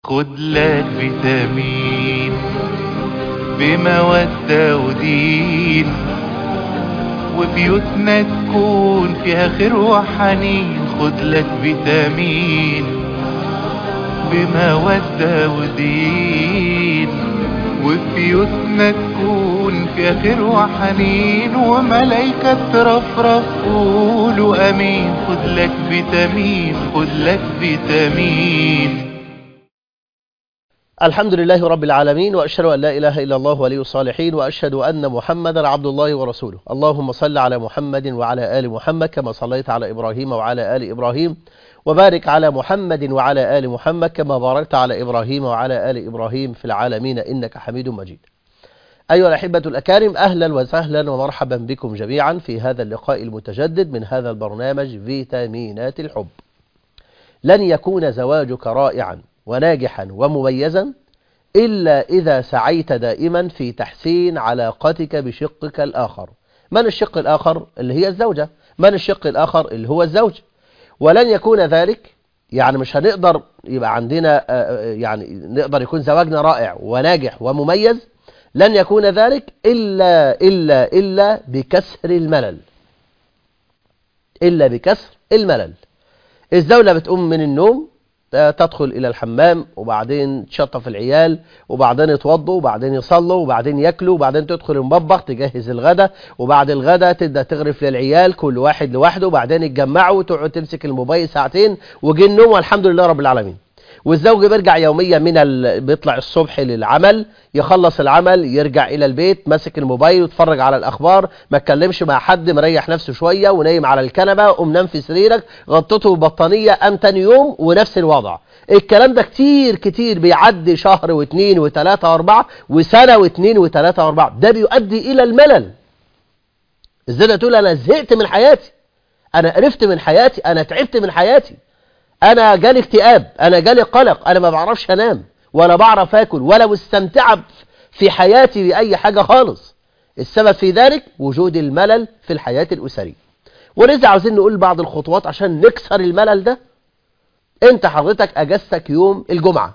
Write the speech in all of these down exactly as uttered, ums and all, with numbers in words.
خد لك فيتامين بمودة ودين، وبيوتنا تكون فيها خير وحنين. خد لك فيتامين بمودة ودين، وبيوتنا تكون فيها خير وحنين، وملايكة ترفرف قولوا امين. خد لك فيتامين، خد لك فيتامين. الحمد لله رب العالمين، وأشهد أن لا إله إلا الله ولي الصالحين، وأشهد أن محمدا عبد الله ورسوله. اللهم صل على محمد وعلى آل محمد كما صليت على إبراهيم وعلى آل إبراهيم، وبارك على محمد وعلى آل محمد كما باركت على إبراهيم وعلى آل إبراهيم في العالمين إنك حميد مجيد. أيها الأحبة الأكارم، أهلا وسهلا ومرحبا بكم جميعا في هذا اللقاء المتجدد من هذا البرنامج فيتامينات الحب. لن يكون زواجك رائعا وناجحا ومميزا إلا إذا سعيت دائما في تحسين علاقتك بشقك الآخر. من الشق الآخر؟ اللي هي الزوجة. من الشق الآخر؟ اللي هو الزوج. ولن يكون ذلك، يعني مش هنقدر يبقى عندنا يعني نقدر يكون زواجنا رائع وناجح ومميز، لن يكون ذلك إلا إلا إلا بكسر الملل. إلا بكسر الملل. الزوجة بتقوم من النوم، تدخل إلى الحمام، وبعدين تشطف العيال، وبعدين يتوضوا، وبعدين يصلوا، وبعدين ياكلوا، وبعدين تدخل المطبخ تجهز الغداء، وبعد الغداء تبدأ تغرف للعيال كل واحد لوحده، وبعدين يتجمعوا وتقعد تمسك الموبايل ساعتين وجي النوم والحمد لله رب العالمين. والزوج بيرجع يوميا من ال... بيطلع الصبح للعمل، يخلص العمل يرجع إلى البيت ماسك الموبايل ويتفرج على الأخبار، ما اتكلمش مع حد، مريح نفسه شوية ونايم على الكنبة، قوم نام في سريرك غطته ببطانية، قام تاني يوم ونفس الوضع. الكلام ده كتير كتير بيعدي شهر واثنين وثلاثة واربعة وسنة واثنين وثلاثة واربعة، ده بيؤدي إلى الملل. الزوجة تقول أنا زهقت من حياتي، أنا قرفت من حياتي، أنا تعبت من حياتي، أنا جالي اكتئاب، أنا جالي قلق، أنا ما بعرفش أنام ولا بعرف أكل ولا مستمتع في حياتي بأي حاجة خالص. السبب في ذلك وجود الملل في الحياة الأسرية. ولذا عاوزين نقول بعض الخطوات عشان نكسر الملل ده. أنت حضرتك أجازتك يوم الجمعة،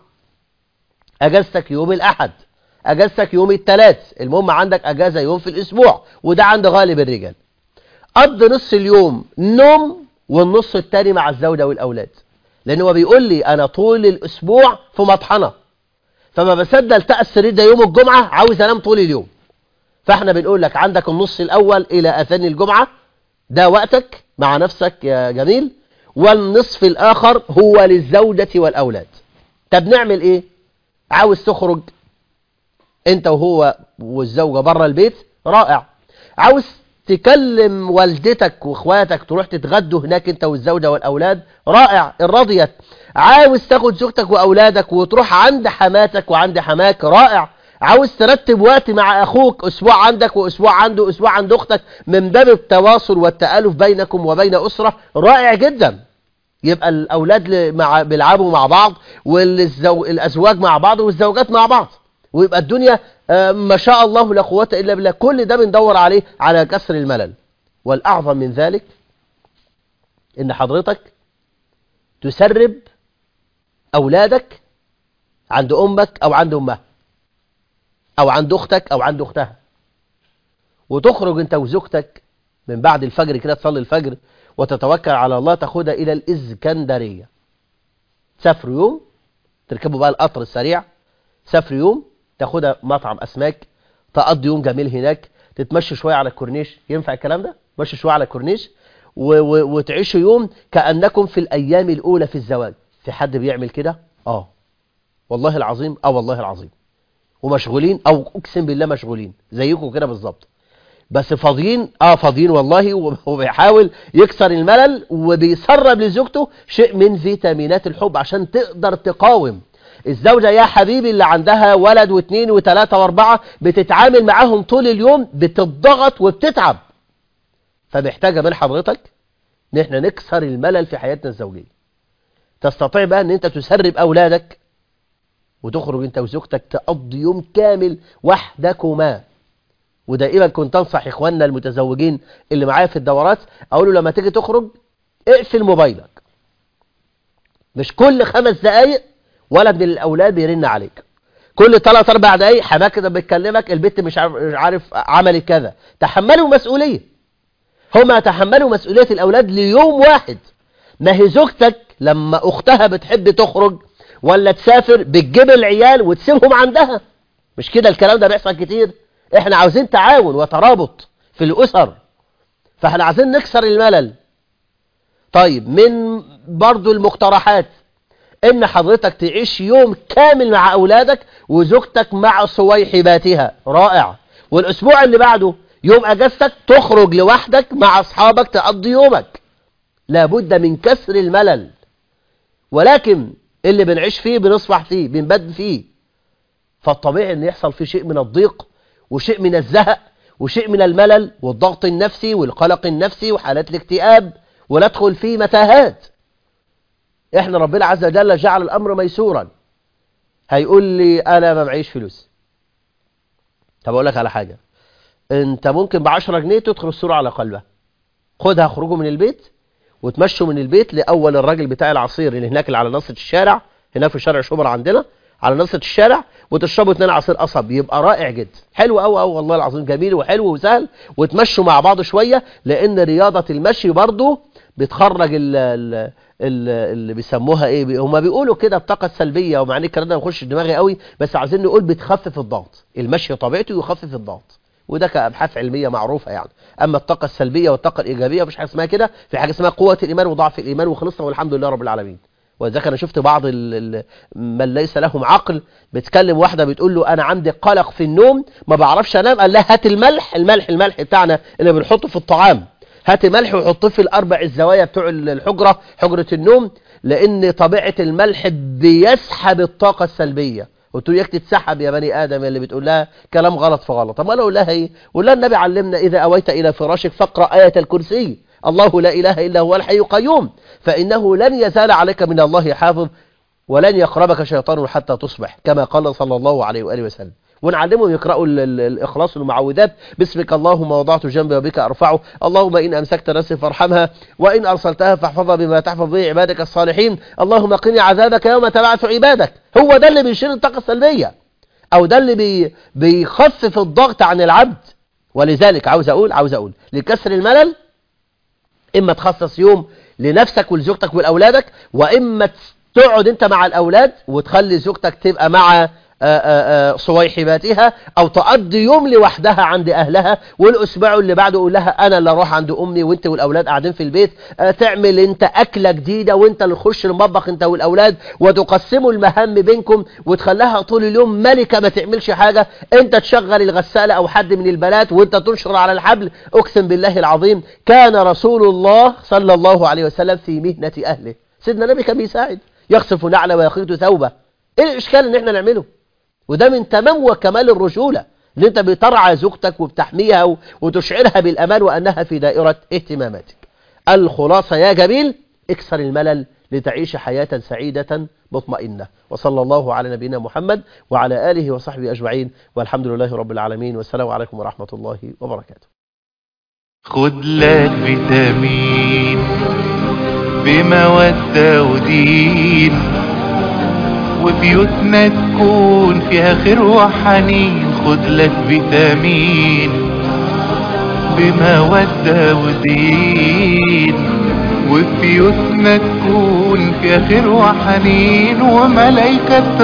أجازتك يوم الأحد، أجازتك يوم الثلاث، المهم عندك أجازة يوم في الأسبوع، وده عند غالب الرجال. قضي نص اليوم نوم والنص التاني مع الزوجة والأولاد، لأن هو بيقول لي أنا طول الأسبوع في مطحنة، فما بصدق التقى السرير ده يوم الجمعة عاوز أنام طول اليوم. فإحنا بنقول لك عندك النص الأول إلى أذان الجمعة ده وقتك مع نفسك يا جميل، والنصف الآخر هو للزوجة والأولاد. طب نعمل إيه؟ عاوز تخرج أنت وهو والزوجة بره البيت، رائع. عاوز تكلم والدتك واخواتك تروح تتغدوا هناك انت والزوجة والاولاد، رائع ان رضيت. عاوز تاخد زوجتك واولادك وتروح عند حماتك وعند حماك، رائع. عاوز ترتب وقت مع اخوك، اسبوع عندك واسبوع عنده، اسبوع عند اختك، من باب التواصل والتآلف بينكم وبين اسرة، رائع جدا. يبقى الاولاد مع بيلعبوا مع بعض، والازواج مع بعض والزوجات مع بعض، ويبقى الدنيا آه ما شاء الله لا قوة إلا بالله. كل ده بندور عليه على كسر الملل. والأعظم من ذلك إن حضرتك تسرب أولادك عند أمك أو عند أمها أو عند أختك أو عند أختها، وتخرج أنت وزوجتك من بعد الفجر كده، تصلي الفجر وتتوكل على الله، تاخدها إلى الإسكندرية. تسافروا يوم، تركبوا بقى القطر السريع، سافر يوم، تاخدها مطعم أسماك، تقضي يوم جميل هناك، تتمشي شوية على الكورنيش. ينفع الكلام ده؟ تمشي شوية على الكورنيش و... و... وتعيشوا يوم كأنكم في الأيام الأولى في الزواج. في حد بيعمل كده؟ آه والله العظيم، آه والله العظيم. ومشغولين، أو أقسم بالله مشغولين زيكم كده بالظبط، بس فاضيين، آه فاضيين والله. وبيحاول يكسر الملل وبيسرب لزوجته شيء من فيتامينات الحب عشان تقدر تقاوم. الزوجة يا حبيبي اللي عندها ولد واثنين وثلاثة واربعة بتتعامل معاهم طول اليوم، بتضغط وبتتعب، فمحتاجة من حضرتك ان احنا نكسر الملل في حياتنا الزوجية. تستطيع بقى ان انت تسرب اولادك وتخرج انت وزوجتك تقضي يوم كامل وحدكما. ودائما كنت انصح اخواننا المتزوجين اللي معايا في الدورات، اقول له لما تيجي تخرج اقفل موبايلك، مش كل خمس دقايق ولد من الاولاد بيرن عليك كل ثلاث اربع دقايق، حماك كده بتكلمك، البت مش عارف عملت كذا. تحملوا مسؤوليه، هما تحملوا مسؤوليه الاولاد ليوم واحد. ما هي زوجتك لما اختها بتحب تخرج ولا تسافر بتجيب العيال وتسيبهم عندها، مش كده الكلام ده بيحصل كتير؟ احنا عاوزين تعاون وترابط في الاسر، فاحنا عايزين نكسر الملل. طيب من برضو المقترحات ان حضرتك تعيش يوم كامل مع اولادك وزوجتك مع صويحباتها، رائع. والاسبوع اللي بعده يوم اجازتك تخرج لوحدك مع اصحابك تقضي يومك. لابد من كسر الملل، ولكن اللي بنعيش فيه بنصبح فيه بنبدل فيه، فالطبيعي ان يحصل فيه شيء من الضيق وشيء من الزهق وشيء من الملل والضغط النفسي والقلق النفسي وحالات الاكتئاب، وندخل في متاهات. احنا ربنا عز وجل جعل الامر ميسورا. هيقول لي انا ما معيش فلوس. طب اقول لك على حاجه، انت ممكن ب عشرة جنيه تدخل السوره على قلبها. خدها، اخرجوا من البيت وتمشوا من البيت لاول الراجل بتاع العصير اللي هناك اللي على نصة الشارع، هناك في شارع شبرا عندنا على نصة الشارع، وتشربوا اتنين عصير قصب، يبقى رائع جدا، حلو قوي قوي والله العظيم، جميل وحلو وسهل. وتمشوا مع بعض شويه، لان رياضه المشي برضو بتخرج ال ال اللي بيسموها ايه، هما بيقولوا كده الطاقه السلبيه، ومع ان الكلام ده ما يخش دماغي قوي، بس عايزين نقول بتخفف الضغط. المشي طبيعته يخفف الضغط، وده كابحاث علميه معروفه يعني. اما الطاقه السلبيه والطاقه الايجابيه مفيش حاجه اسمها كده، في حاجه اسمها قوه الايمان وضعف الايمان، وخلصنا والحمد لله رب العالمين. وذلك انا شفت بعض من ليس لهم عقل بتكلم واحده بتقول له انا عندي قلق في النوم ما بعرفش انام، قال لها هات الملح، الملح الملح بتاعنا اللي بنحطه في الطعام، هات ملح وحطيه في الاربع الزوايا بتوع الحجره، حجره النوم، لان طبيعه الملح بيسحب الطاقه السلبيه. قلت له ياك تتسحب يا بني ادم، اللي بتقول لها كلام غلط في غلط. طب انا اقول لها ايه؟ قول لها النبي علمنا اذا اويت الى فراشك فاقرا ايه الكرسي، الله لا اله الا هو الحي القيوم، فانه لن يزال عليك من الله حافظ ولن يقربك شيطان حتى تصبح، كما قال صلى الله عليه واله وسلم. ونعلمهم يقرأوا الإخلاص والمعوذات، باسمك اللهم وضعت جنبي وبك أرفعه، اللهم إن أمسكت نفسي فارحمها، وإن أرسلتها فاحفظها بما تحفظ به عبادك الصالحين، اللهم قني عذابك يوم تبعث عبادك. هو ده اللي بيشيل الطاقة السلبية، أو ده اللي بي بيخفف الضغط عن العبد. ولذلك عاوز أقول عاوز أقول لكسر الملل، إما تخصص يوم لنفسك ولزوجتك ولأولادك، وإما تقعد أنت مع الأولاد وتخلي زوجتك تبقى مع صويحباتها، او تقضي يوم لوحدها عند اهلها، والاسبوع اللي بعده قول لها انا اللي اروح عند امي وانت والاولاد قاعدين في البيت، تعمل انت اكله جديده وانت اللي تخش المطبخ انت والاولاد، وتقسموا المهام بينكم، وتخليها طول اليوم ملكه ما تعملش حاجه، انت تشغل الغساله او حد من البنات وانت تنشر على الحبل. اقسم بالله العظيم كان رسول الله صلى الله عليه وسلم في مهنه اهله. سيدنا النبي كان بيساعد، يخصف نعله ويخيط ثوبه. ايه الاشكال ان احنا نعمله؟ وده من تمام وكمال الرجولة، ان انت بترعى زوجتك وبتحميها وتشعرها بالامان وانها في دائرة اهتماماتك. الخلاصة يا جميل، اكسر الملل لتعيش حياة سعيدة مطمئنة. وصلى الله على نبينا محمد وعلى آله وصحبه أجمعين، والحمد لله رب العالمين، والسلام عليكم ورحمة الله وبركاته. خد لك فيتامين بمودة ودين، وبيوتنا تكون فيها خير وحنين. خد لك فيتامين بمودة ودين، وبيوتنا تكون فيها خير وحنين، وملايكة